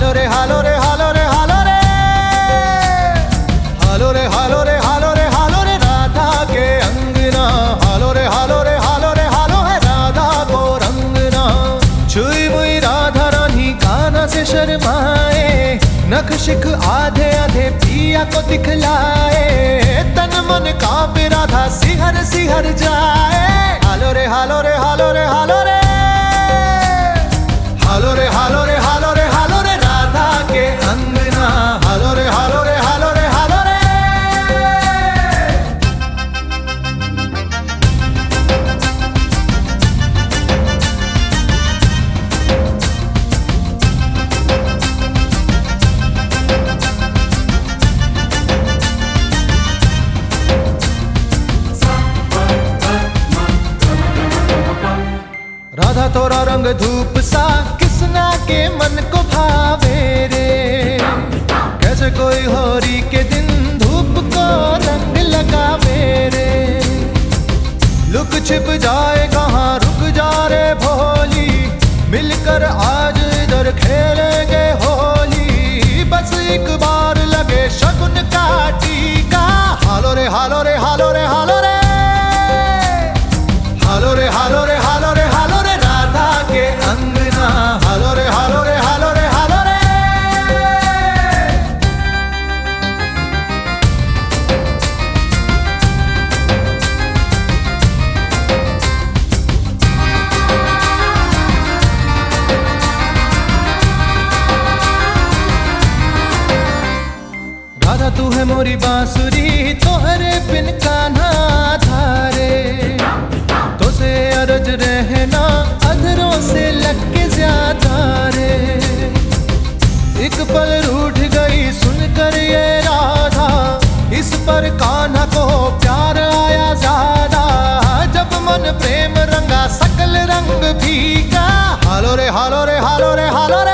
हालो रे हालो रे हालो रे हालो रे हालो रे हालो रे हालो रे हालो रे राधा के अंगना। हालो रे हालो रे हालो रे हालो है राधा को रंगना। छुई मुई राधा रानी काना से शर्माए, नख शिख आधे आधे पिया को दिखलाए। तन मन कांपे राधा सिहर सिहर जाए। हालो रे हालो रे हालो रे हालो रे हालो रे हालो रे हालो रे हालो रे राधा के अंगना। हालो रे हालो रे हालो रे हालो रे। राधा तोरा रंग धूप सा किसना के मन को भावे रे। कैसे कोई होरी के दिन धूप को रंग लगावे रे। लुक छिप जाए कहाँ रुक जा रे भोली, मिलकर आज इधर खेलेंगे होली। बस एक बार लगे शगुन का टीका। हालो रे हालो रे हालो रे हालो रे हालो रे हालो रे हालो रे हालो रे राधा के अंगना। हालो रे हालो रे हालो रे हालो रे। राधा तू है मोरी बांसुरी, तोहरे बिन कान्हा धारे। तो से अरज रहना अधरों से लग के ज्यादा रे। एक पल रूठ गई सुनकर ये राधा, इस पर कान्हा को प्यार आया ज्यादा। जब मन प्रेम रंगा सकल रंग भीगा। हालो रे हालो रे हालो रे हालो रे।